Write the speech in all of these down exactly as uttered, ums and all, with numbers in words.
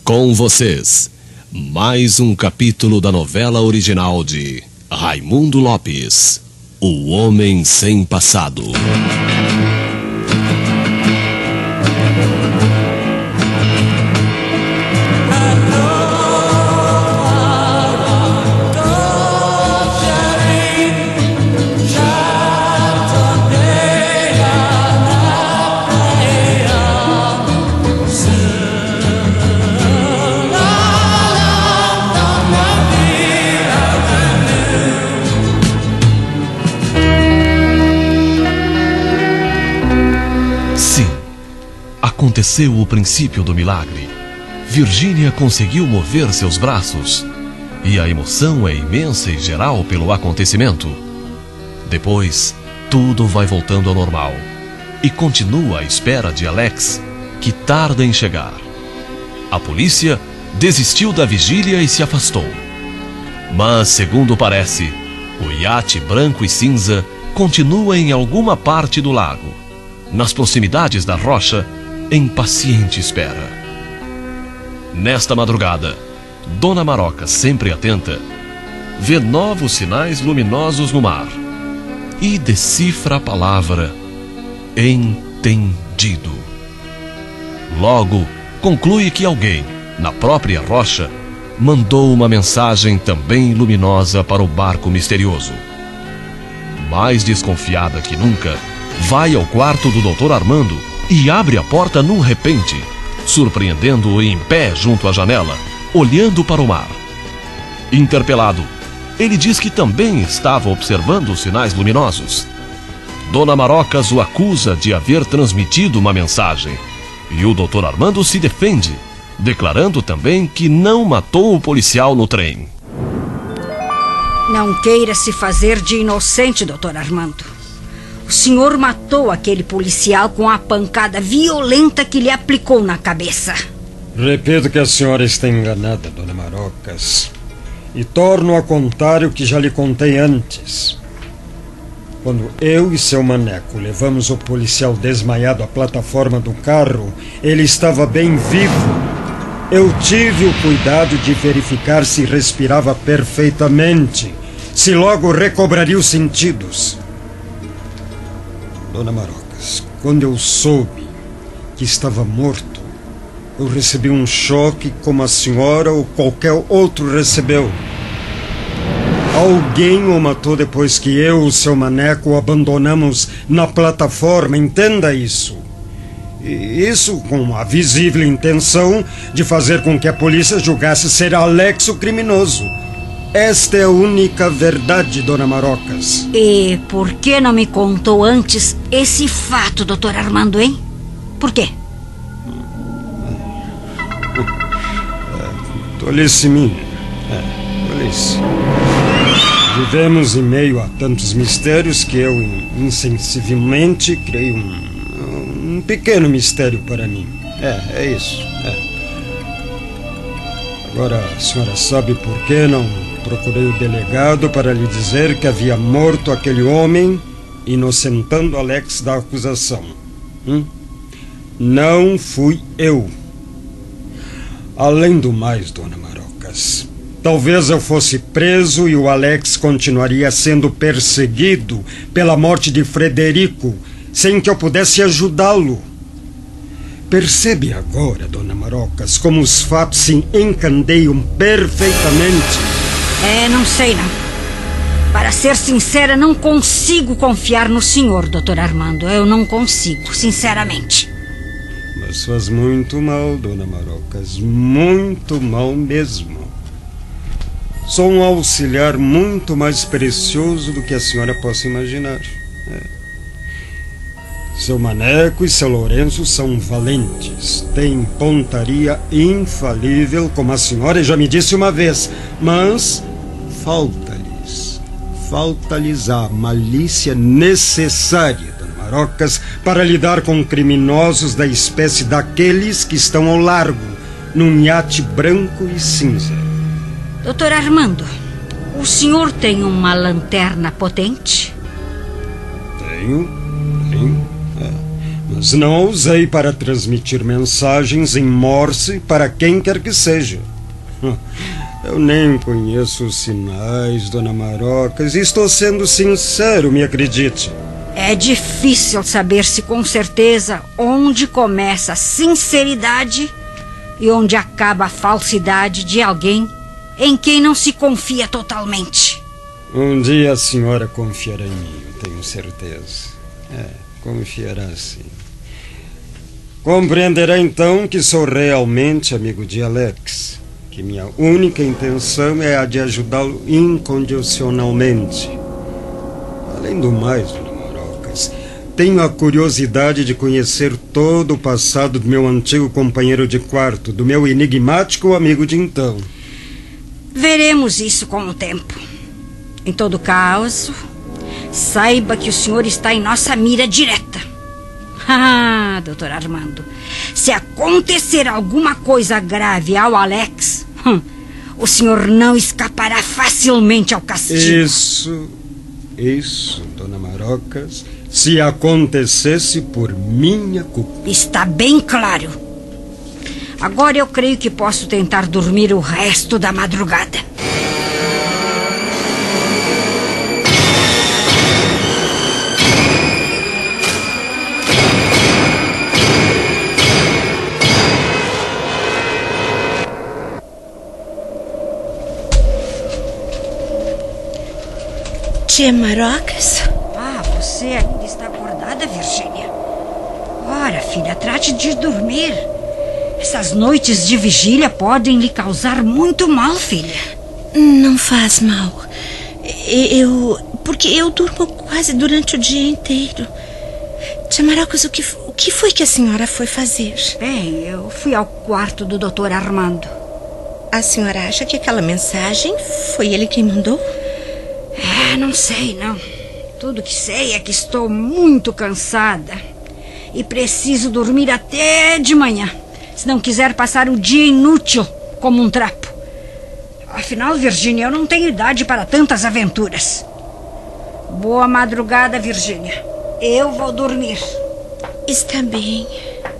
Com vocês, mais um capítulo da novela original de Raimundo Lopes, O Homem Sem Passado. Aconteceu o princípio do milagre. Virgínia conseguiu mover seus braços e a emoção é imensa e geral pelo acontecimento. Depois, tudo vai voltando ao normal e continua à espera de Alex, que tarda em chegar. A polícia desistiu da vigília e se afastou. Mas, segundo parece, o iate branco e cinza continua em alguma parte do lago, nas proximidades da rocha, em paciente espera. Nesta madrugada, Dona Maroca, sempre atenta, vê novos sinais luminosos no mar e decifra a palavra entendido. Logo, conclui que alguém, na própria rocha, mandou uma mensagem também luminosa para o barco misterioso. Mais desconfiada que nunca, vai ao quarto do doutor Armando e abre a porta num repente, surpreendendo-o em pé junto à janela, olhando para o mar. Interpelado, ele diz que também estava observando os sinais luminosos. Dona Marocas o acusa de haver transmitido uma mensagem, e o doutor Armando se defende, declarando também que não matou o policial no trem. Não queira se fazer de inocente, doutor Armando. O senhor matou aquele policial com a pancada violenta que lhe aplicou na cabeça. Repito que a senhora está enganada, Dona Marocas. E torno a contar o que já lhe contei antes. Quando eu e seu maneco levamos o policial desmaiado à plataforma do carro, ele estava bem vivo. Eu tive o cuidado de verificar se respirava perfeitamente, se logo recobraria os sentidos. Dona Marocas, quando eu soube que estava morto, eu recebi um choque como a senhora ou qualquer outro recebeu. Alguém o matou depois que eu e o seu maneco o abandonamos na plataforma, entenda isso. E isso com a visível intenção de fazer com que a polícia julgasse ser Alex o criminoso. Esta é a única verdade, Dona Marocas. E por que não me contou antes esse fato, doutor Armando, hein? Por quê? É, tolice minha. É, tolice. Vivemos em meio a tantos mistérios que eu, insensivelmente, criei um, um pequeno mistério para mim. É, é isso. É. Agora, a senhora sabe por que não procurei o delegado para lhe dizer que havia morto aquele homem, inocentando Alex da acusação. Hum? Não fui eu. Além do mais, Dona Marocas, talvez eu fosse preso e o Alex continuaria sendo perseguido pela morte de Frederico, sem que eu pudesse ajudá-lo. Percebe agora, Dona Marocas, como os fatos se encandeiam perfeitamente. É, não sei não. Para ser sincera, não consigo confiar no senhor, doutor Armando. Eu não consigo, sinceramente. Mas faz muito mal, Dona Marocas, muito mal mesmo. Sou um auxiliar muito mais precioso do que a senhora possa imaginar. É. Seu Maneco e seu Lourenço são valentes, têm pontaria infalível, como a senhora já me disse uma vez, mas falta-lhes, falta-lhes a malícia necessária, Dona Marocas, para lidar com criminosos da espécie daqueles que estão ao largo, num iate branco e cinza. Doutor Armando, o senhor tem uma lanterna potente? Tenho, tenho. É. mas não a usei para transmitir mensagens em Morse para quem quer que seja. Eu nem conheço os sinais, dona Marocas, e estou sendo sincero, me acredite. É difícil saber-se com certeza onde começa a sinceridade e onde acaba a falsidade de alguém em quem não se confia totalmente. Um dia a senhora confiará em mim, tenho certeza. É, confiará sim. Compreenderá então que sou realmente amigo de Alex, que minha única intenção é a de ajudá-lo incondicionalmente. Além do mais, dona Marocas, tenho a curiosidade de conhecer todo o passado do meu antigo companheiro de quarto, do meu enigmático amigo de então. Veremos isso com o tempo. Em todo caso, saiba que o senhor está em nossa mira direta. Ah, doutor Armando, se acontecer alguma coisa grave ao Alex, hum, o senhor não escapará facilmente ao castigo. Isso, isso, dona Marocas, se acontecesse por minha culpa. Está bem claro. Agora eu creio que posso tentar dormir o resto da madrugada. Tia Marocas? Ah, você ainda está acordada, Virgínia? Ora, filha, trate de dormir. Essas noites de vigília podem lhe causar muito mal, filha. Não faz mal. Eu... Porque eu durmo quase durante o dia inteiro. Tia Marocas, o que, o que foi que a senhora foi fazer? Bem, eu fui ao quarto do doutor Armando. A senhora acha que aquela mensagem foi ele quem mandou? É, não sei, não. Tudo que sei é que estou muito cansada e preciso dormir até de manhã, se não quiser passar o dia inútil como um trapo. Afinal, Virgínia, eu não tenho idade para tantas aventuras. Boa madrugada, Virgínia. Eu vou dormir. Está bem.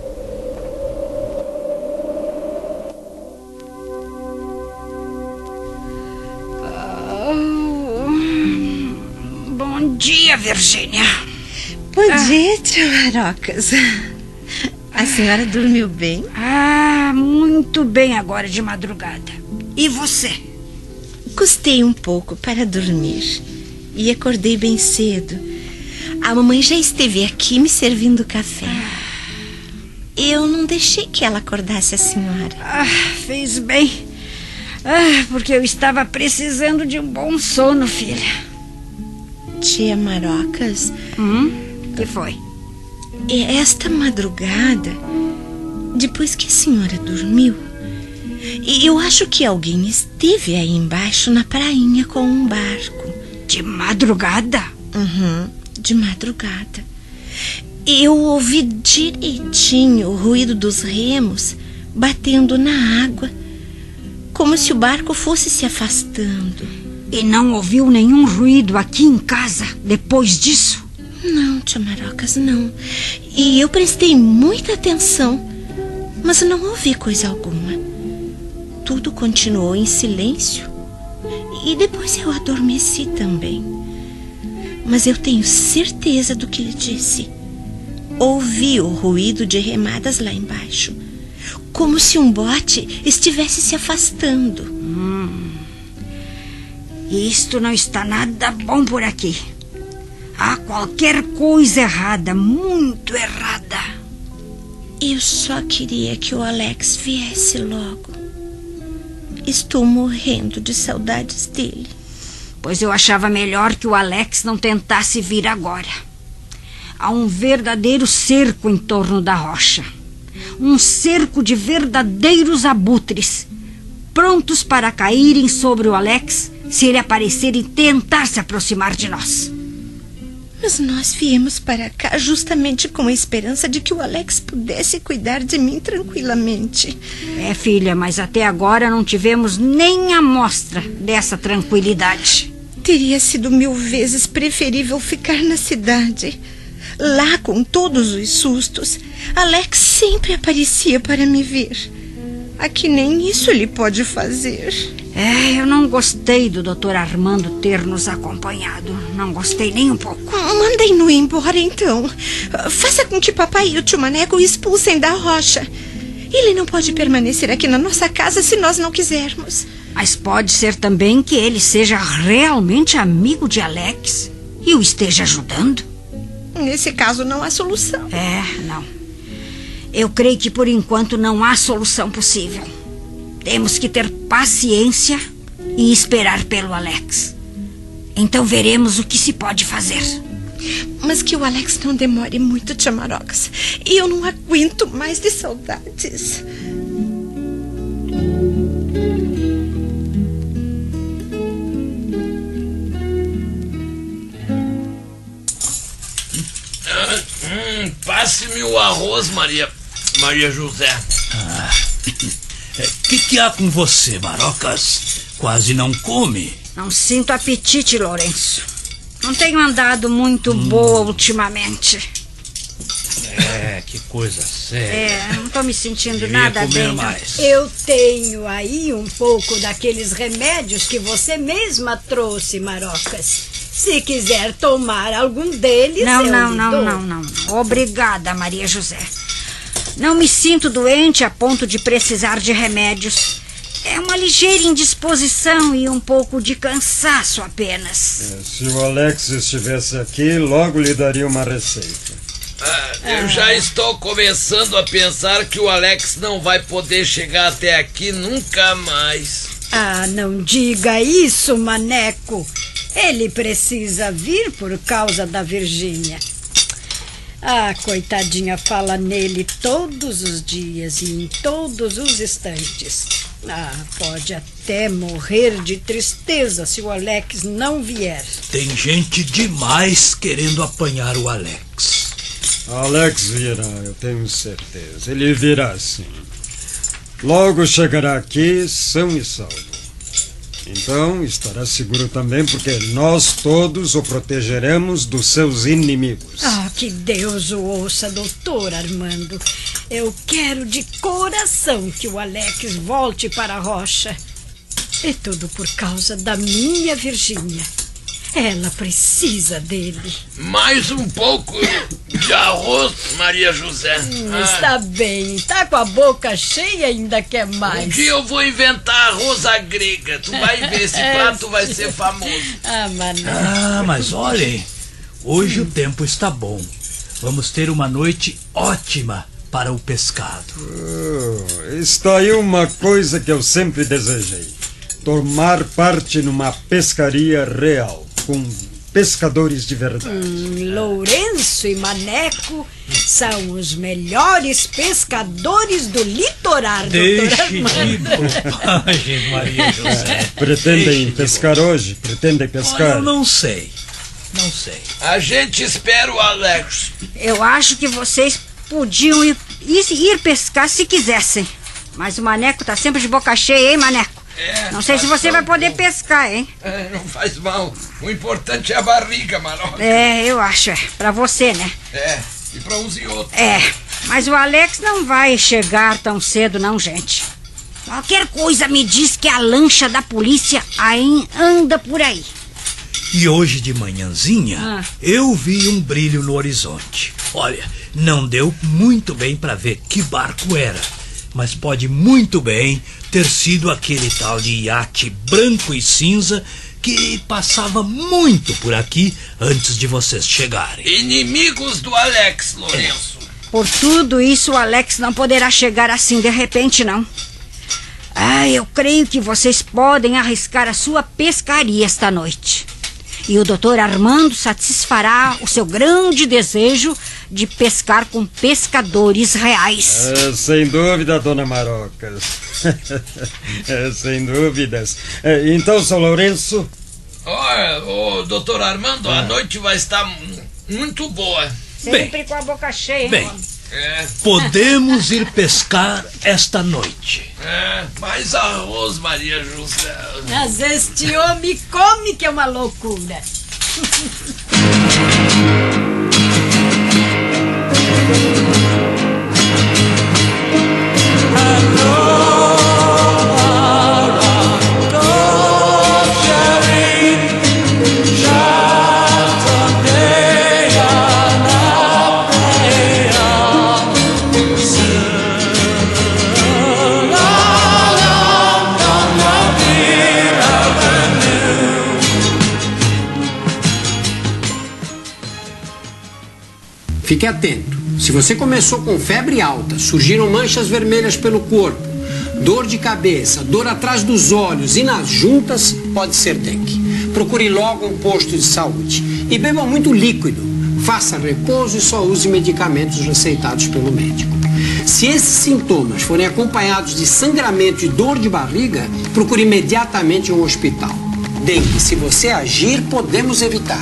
Bom dia, Virgínia. Bom dia, tia Marocas. A senhora dormiu bem? Ah, muito bem agora de madrugada. E você? Custei um pouco para dormir e acordei bem cedo. A mamãe já esteve aqui me servindo café. Eu não deixei que ela acordasse a senhora. Ah, fez bem. Ah, porque eu estava precisando de um bom sono, filha. Tia Marocas? Hum? Que foi? Esta madrugada, depois que a senhora dormiu, eu acho que alguém esteve aí embaixo na prainha com um barco. De madrugada? Uhum, de madrugada. Eu ouvi direitinho o ruído dos remos batendo na água, como se o barco fosse se afastando. E não ouviu nenhum ruído aqui em casa depois disso? Não, tia Marocas, não. E eu prestei muita atenção, mas não ouvi coisa alguma. Tudo continuou em silêncio e depois eu adormeci também. Mas eu tenho certeza do que lhe disse. Ouvi o ruído de remadas lá embaixo, como se um bote estivesse se afastando. Hum. Isto não está nada bom por aqui. Há qualquer coisa errada, muito errada. Eu só queria que o Alex viesse logo. Estou morrendo de saudades dele. Pois eu achava melhor que o Alex não tentasse vir agora. Há um verdadeiro cerco em torno da rocha. Um cerco de verdadeiros abutres, prontos para caírem sobre o Alex se ele aparecer e tentar se aproximar de nós. Mas nós viemos para cá justamente com a esperança de que o Alex pudesse cuidar de mim tranquilamente. É, filha, mas até agora não tivemos nem amostra dessa tranquilidade. Teria sido mil vezes preferível ficar na cidade. lá com todos os sustos, Alex sempre aparecia para me ver. Aqui nem isso ele pode fazer. É, eu não gostei do doutor Armando ter nos acompanhado. Não gostei nem um pouco. Mandem-no embora, então. Faça com que papai e o tio Maneco o expulsem da rocha. Ele não pode permanecer aqui na nossa casa se nós não quisermos. Mas pode ser também que ele seja realmente amigo de Alex e o esteja ajudando. Nesse caso, não há solução. É, não. Eu creio que por enquanto não há solução possível. Temos que ter paciência e esperar pelo Alex. Então veremos o que se pode fazer. Mas que o Alex não demore muito, tia Marocas. E eu não aguento mais de saudades. Hum, passe-me o arroz, Maria, Maria José. Ah, que que há com você, Marocas? Quase não come. Não sinto apetite, Lourenço. Não tenho andado muito hum. boa ultimamente. É, que coisa séria. É, não tô me sentindo Devia nada comer bem. mais. Eu tenho aí um pouco daqueles remédios que você mesma trouxe, Marocas. Se quiser tomar algum deles, Não, eu não, lhe não, dou. não, não. Obrigada, Maria José. Não me sinto doente a ponto de precisar de remédios. É uma ligeira indisposição e um pouco de cansaço apenas. É, se o Alex estivesse aqui, logo lhe daria uma receita. Ah, eu já estou começando a pensar que o Alex não vai poder chegar até aqui nunca mais. Ah, não diga isso, Maneco. Ele precisa vir por causa da Virgínia. Ah, coitadinha, fala nele todos os dias e em todos os instantes. Ah, pode até morrer de tristeza se o Alex não vier. Tem gente demais querendo apanhar o Alex. Alex virá, eu tenho certeza. Ele virá sim. Logo chegará aqui são e salvo. Então estará seguro também, porque nós todos o protegeremos dos seus inimigos. Ah, que Deus o ouça, doutor Armando. Eu quero de coração que o Alex volte para a rocha. E tudo por causa da minha Virgínia. Ela precisa dele. Mais um pouco de arroz, Maria José. Hum, Ah, Está bem, tá com a boca cheia e ainda quer um mais. dia eu vou inventar arroz à grega. Tu vai ver, esse prato vai ser famoso. Ah, Mané. Ah, mas olhem, hoje o tempo está bom. Vamos ter uma noite ótima para o pescado. Oh, está aí uma coisa que eu sempre desejei. Tomar parte numa pescaria real, com pescadores de verdade. Hum, Lourenço e Maneco são os melhores pescadores do litoral, doutor Deixe Armando. de bobagem, Maria José. Pretendem Deixe de pescar hoje? Pretendem Olha, pescar? eu não sei. Não sei. A gente espera o Alex. Eu acho que vocês podiam ir, ir, ir pescar se quisessem. Mas o Maneco tá sempre de boca cheia, hein, Maneco? É, Não sei se você vai poder pescar, hein? É, não faz mal. O importante é a barriga, Maroca. É, eu acho, é. Pra você, né? É, e pra uns e outros. É, mas o Alex não vai chegar tão cedo, não, gente. Qualquer coisa me diz que a lancha da polícia ainda anda por aí. E hoje de manhãzinha, Ah. eu vi um brilho no horizonte. Olha, não deu muito bem para ver que barco era, mas pode muito bem ter sido aquele tal de iate branco e cinza que passava muito por aqui antes de vocês chegarem. Inimigos do Alex, Lourenço. Por tudo isso, o Alex não poderá chegar assim de repente, não. Ah, eu creio que vocês podem arriscar a sua pescaria esta noite. E o doutor Armando satisfará o seu grande desejo de pescar com pescadores reais. É, sem dúvida, dona Marocas. É, sem dúvidas. É, então, São Lourenço, Olha, ô, doutor Armando, a noite vai estar mu- muito boa. Sempre com a boca cheia, hein, Bem, homem? É, podemos ir pescar esta noite. é, mais arroz, Maria José. Mas este homem come que é uma loucura. Fique atento. Se você começou com febre alta, surgiram manchas vermelhas pelo corpo, dor de cabeça, dor atrás dos olhos e nas juntas, pode ser dengue. Procure logo um posto de saúde. E beba muito líquido. Faça repouso e só use medicamentos receitados pelo médico. Se esses sintomas forem acompanhados de sangramento e dor de barriga, procure imediatamente um hospital. Dengue, se você agir, podemos evitar.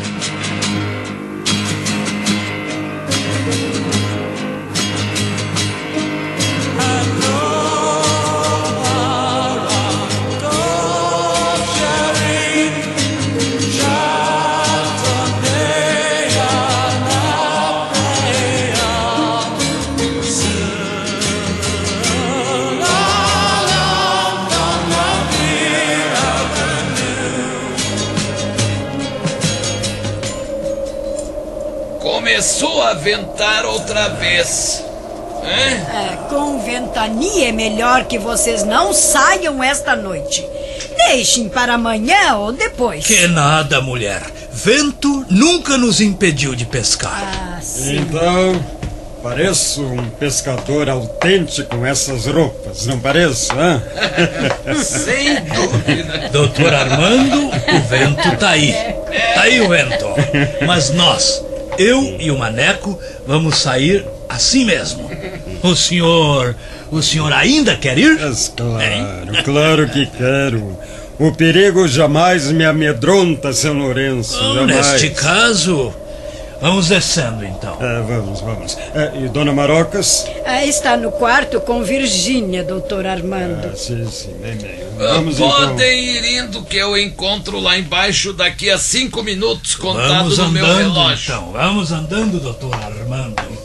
Começou a ventar outra vez. É? É, com ventania é melhor que vocês não saiam esta noite. Deixem para amanhã ou depois. Que nada, mulher. Vento nunca nos impediu de pescar. Ah, sim. Então, pareço um pescador autêntico com essas roupas, não pareço, hã? Sem dúvida. Doutor Armando, o vento tá aí. Tá aí o vento. Mas nós, eu e o Maneco, vamos sair assim mesmo. O senhor... O senhor ainda quer ir? Mas claro, claro que quero. O perigo jamais me amedronta, seu Lourenço. Oh, jamais. neste caso, vamos descendo então. É, vamos, vamos. É, e Dona Marocas? Ah, está no quarto com Virgínia, doutor Armando. Ah, sim, sim, bem, bem. Vamos Podem então. ir indo que eu encontro lá embaixo daqui a cinco minutos, contado Vamos no andando meu relógio. então. Vamos andando, doutor Armando.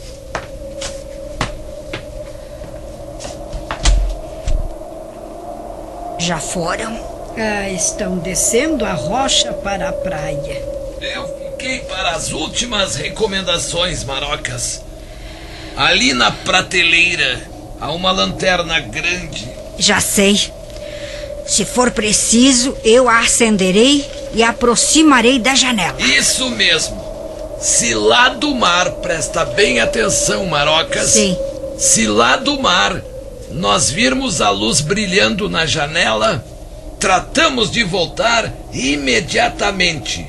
Já foram? Ah, estão descendo a rocha para a praia. Eu fiquei para as últimas recomendações, Marocas. Ali na prateleira há uma lanterna grande. Já sei. Se for preciso, eu a acenderei e a aproximarei da janela. Isso mesmo. Se lá do mar, presta bem atenção, Marocas. Sim. Se lá do mar nós virmos a luz brilhando na janela, tratamos de voltar imediatamente.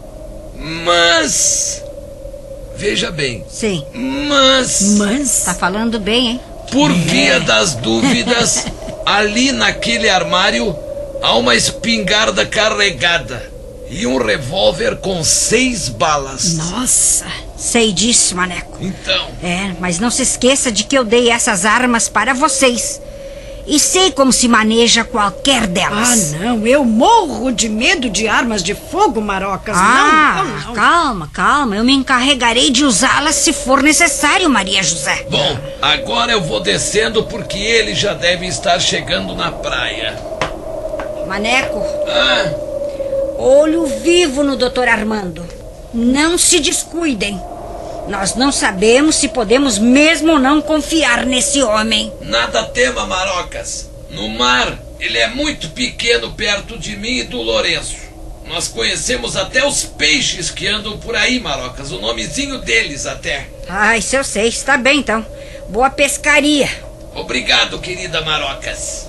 Mas... veja bem. Sim. Mas... Mas... Tá falando bem, hein? Por via das dúvidas, ali naquele armário há uma espingarda carregada e um revólver com seis balas. Nossa! Sei disso, Maneco. Então... É, mas não se esqueça de que eu dei essas armas para vocês. E sei como se maneja qualquer Ah, delas. não, eu morro de medo de armas de fogo, Marocas. Ah, não, não, não. calma, calma. Eu me encarregarei de usá-las se for necessário, Maria José. Bom, agora eu vou descendo porque ele já deve estar chegando na praia. Maneco, Ah, olho vivo no doutor Armando. Não se descuidem. Nós não sabemos se podemos mesmo ou não confiar nesse homem. nada tema, Marocas. No mar, ele é muito pequeno perto de mim e do Lourenço. Nós conhecemos até os peixes que andam por aí, Marocas. O nomezinho deles até. Ah, isso eu sei. Está bem, então. Boa pescaria. Obrigado, querida Marocas.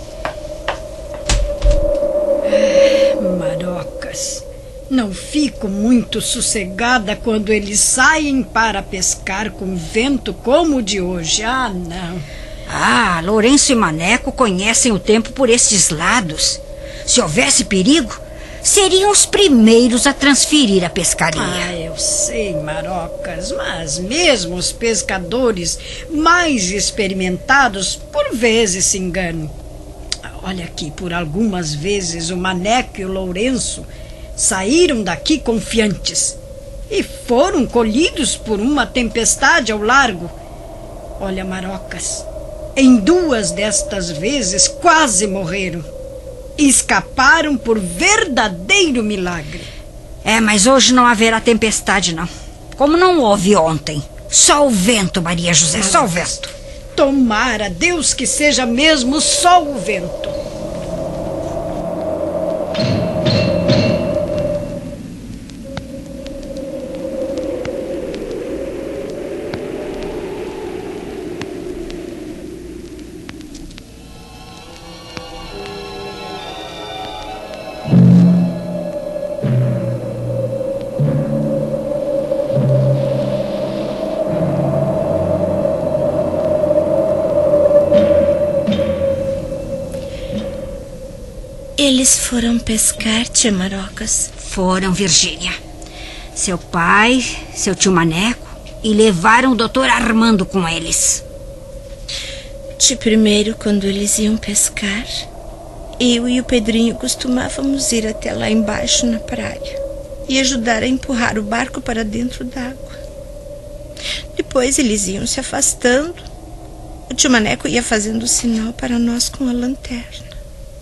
Marocas, não fico muito sossegada quando eles saem para pescar com vento como o de hoje. Ah, não. Ah, Lourenço e Maneco conhecem o tempo por esses lados. Se houvesse perigo, seriam os primeiros a transferir a pescaria. Ah, eu sei, Marocas, mas mesmo os pescadores mais experimentados por vezes se enganam. Olha aqui, por algumas vezes o Maneco e o Lourenço saíram daqui confiantes e foram colhidos por uma tempestade ao largo. Olha, Marocas, em duas destas vezes quase morreram e escaparam por verdadeiro milagre. É, mas hoje não haverá tempestade, não. Como não houve ontem. Só o vento, Maria José, só o vento. Tomara Deus que seja mesmo só o vento. Eles foram pescar, tia Marocas? Foram, Virgínia. Seu pai, seu tio Maneco, e levaram o doutor Armando com eles. De primeiro, quando eles iam pescar, eu e o Pedrinho costumávamos ir até lá embaixo na praia e ajudar a empurrar o barco para dentro d'água. Depois eles iam se afastando. O tio Maneco ia fazendo sinal para nós com a lanterna.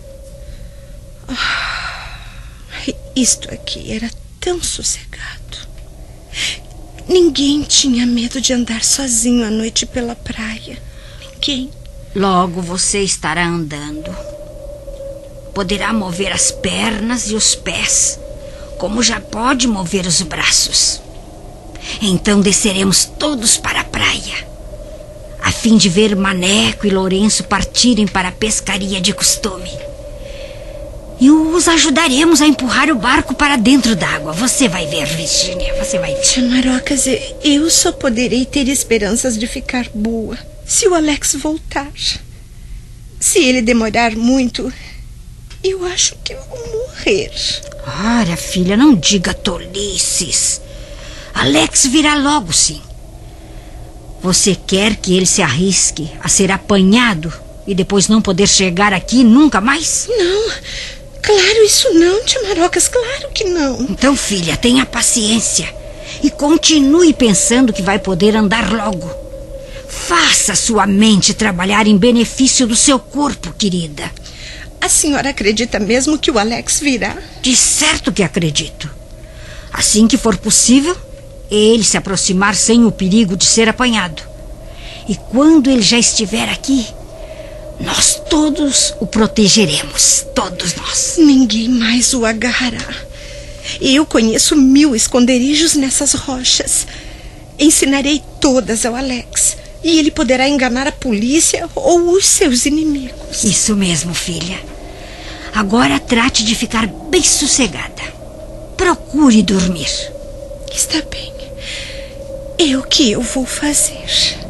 Oh, isto aqui era tão sossegado. Ninguém tinha medo de andar sozinho à noite pela praia. Ninguém. Logo você estará andando. Poderá mover as pernas e os pés, como já pode mover os braços. Então desceremos todos para a praia, a fim de ver Maneco e Lourenço partirem para a pescaria de costume. E os ajudaremos a empurrar o barco para dentro d'água. Você vai ver, Virgínia, você vai ver. Tia Marocas, eu só poderei ter esperanças de ficar boa se o Alex voltar. Se ele demorar muito, eu acho que vou morrer. Ora, filha, não diga tolices. Alex virá logo, sim. Você quer que ele se arrisque a ser apanhado e depois não poder chegar aqui nunca mais? Não, claro, isso não, tia Marocas, claro que não. Então, filha, tenha paciência e continue pensando que vai poder andar logo. Faça sua mente trabalhar em benefício do seu corpo, querida. A senhora acredita mesmo que o Alex virá? De certo que acredito. Assim que for possível, ele se aproximar sem o perigo de ser apanhado. E quando ele já estiver aqui, nós todos o protegeremos. Todos nós. Ninguém mais o agarrará. Eu conheço mil esconderijos nessas rochas. Ensinarei todas ao Alex. E ele poderá enganar a polícia ou os seus inimigos. Isso mesmo, filha. Agora trate de ficar bem sossegada. Procure dormir. Está bem. É o que eu vou fazer.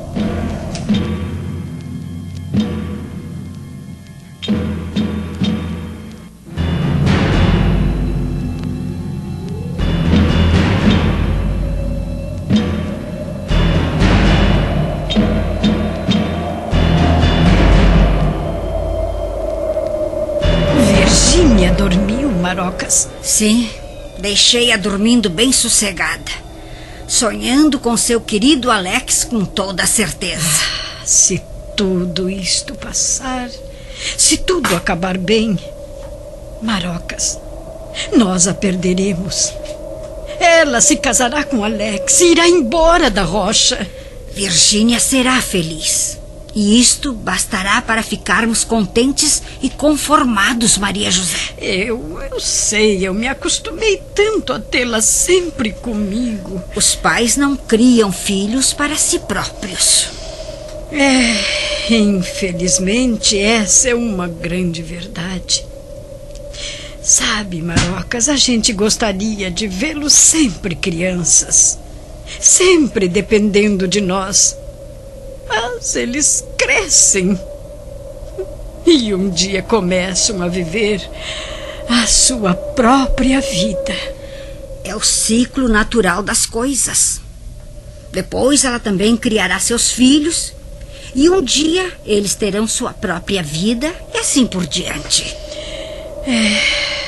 Virgínia dormiu, Marocas? Sim, deixei-a dormindo bem sossegada, sonhando com seu querido Alex com toda a certeza. Ah, se tudo isto passar, se tudo acabar bem, Marocas, nós a perderemos. Ela se casará com Alex e irá embora da rocha. Virgínia será feliz. E isto bastará para ficarmos contentes e conformados, Maria José. Eu, eu sei, eu me acostumei tanto a tê-la sempre comigo. Os pais não criam filhos para si próprios. É, infelizmente, essa é uma grande verdade. Sabe, Marocas, a gente gostaria de vê-los sempre crianças, sempre dependendo de nós. Mas eles crescem e um dia começam a viver a sua própria vida. É o ciclo natural das coisas. Depois ela também criará seus filhos e um dia eles terão sua própria vida e assim por diante. É,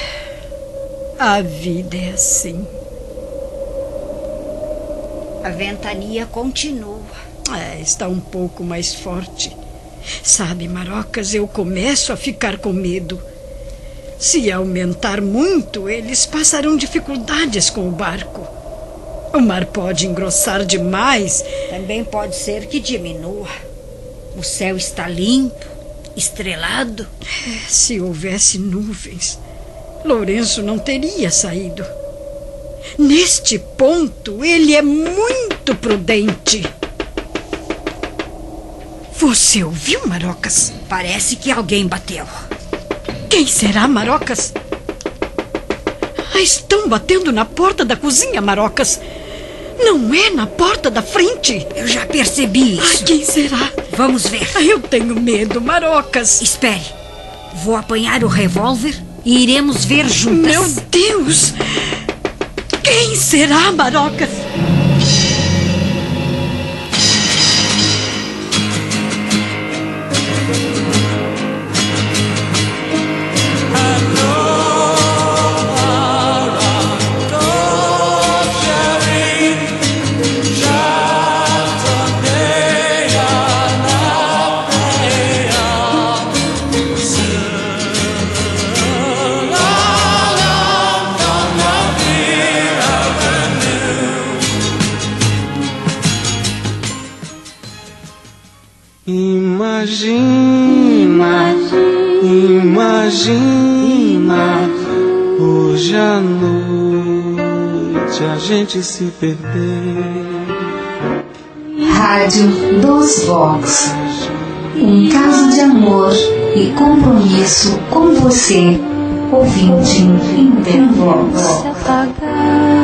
a vida é assim. A ventania continua. É, está um pouco mais forte. Sabe, Marocas, eu começo a ficar com medo. Se aumentar muito, eles passarão dificuldades com o barco. O mar pode engrossar demais. Também pode ser que diminua. O céu está limpo, estrelado. É, se houvesse nuvens, Lourenço não teria saído. Neste ponto, ele é muito prudente. Você ouviu, Marocas? Parece que alguém bateu. Quem será, Marocas? Ah, estão batendo na porta da cozinha, Marocas. Não é na porta da frente. Eu já percebi isso. Ah, quem será? Vamos ver. Ah, eu tenho medo, Marocas. Espere. Vou apanhar o revólver e iremos ver juntas. Meu Deus! Quem será, Marocas? Imagina, imagina, hoje à noite a gente se perder. Rádio Dos Vox. Um caso de amor e compromisso com você, ouvinte em Vox.